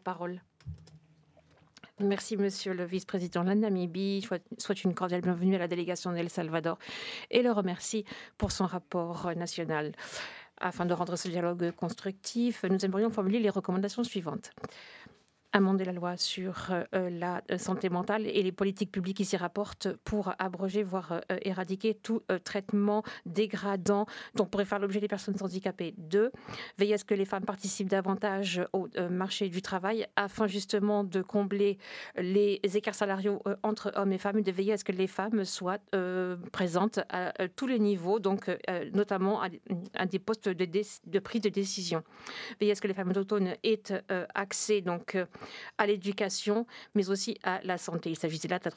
parole. Merci, Monsieur le vice-président. La Namibie souhaite une cordiale bienvenue à la délégation d'El Salvador et le remercie pour son rapport national. Afin de rendre ce dialogue constructif, nous aimerions formuler les recommandations suivantes. Amender la loi sur la santé mentale et les politiques publiques qui s'y rapportent pour abroger, voire éradiquer tout traitement dégradant dont pourraient faire l'objet les personnes handicapées. 2. Veiller à ce que les femmes participent davantage au marché du travail afin justement de combler les écarts salariaux entre hommes et femmes et de veiller à ce que les femmes soient présentes à tous les niveaux, donc notamment à des postes de prise de décision. Veiller à ce que les femmes autochtones aient accès donc à l'éducation, mais aussi à la santé. Il s'agissait là